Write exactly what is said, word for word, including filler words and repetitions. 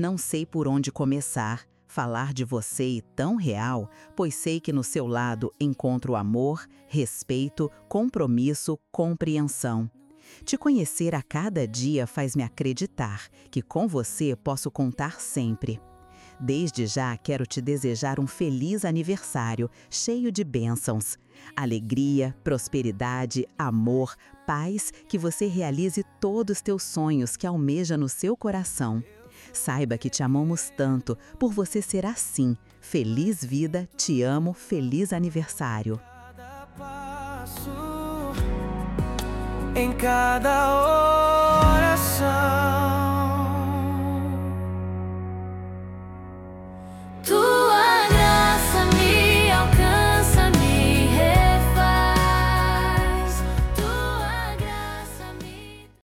Não sei por onde começar, falar de você e tão real, pois sei que no seu lado encontro amor, respeito, compromisso, compreensão. Te conhecer a cada dia faz-me acreditar que com você posso contar sempre. Desde já quero te desejar um feliz aniversário, cheio de bênçãos. Alegria, prosperidade, amor, paz, que você realize todos os teus sonhos que almeja no seu coração. Saiba que te amamos tanto, por você ser assim. Feliz vida, te amo, feliz aniversário. Em cada hora